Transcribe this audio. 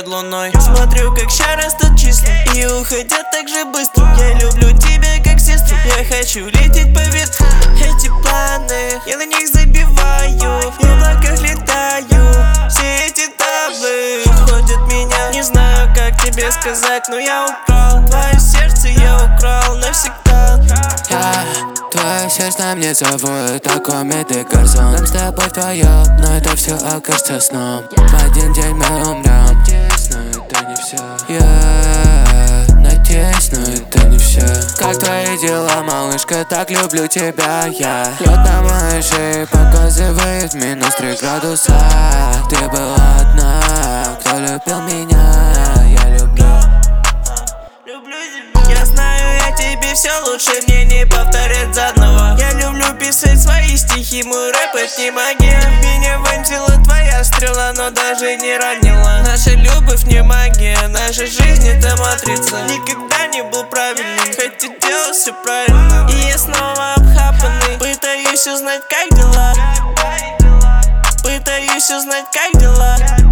луной. Смотрю, как ща растут числа и уходят так же быстро. Я люблю тебя как сестру, я хочу лететь по ветру. Эти планы, я на них забиваю, в облаках летаю. Все эти таблы входят в меня. Не знаю, как тебе сказать, но я украл твое сердце, я украл навсегда. Твое сердце мне зовут, такой медный горзон. Нам с тобой вдвоем, но это все окажется сном. В один день мы умрем. Надеюсь, но это не все. Надеюсь, но это не все. Как твои дела, малышка, так люблю тебя я. Лед на моей шее показывает -3 градуса. Ты была одна, кто любил меня. Я люблю тебя. Я знаю, я тебе все лучше, мне не повторять заново. Я люблю писать свои стихи, мой рэп это не магия. Меня вонзила твоя стрела, но даже не ранила. Наша любовь не магия, наша жизнь это матрица. Никогда не был правильным, хотя делал все правильно. И я снова обхапанный, пытаюсь узнать, как дела. Пытаюсь узнать, как дела.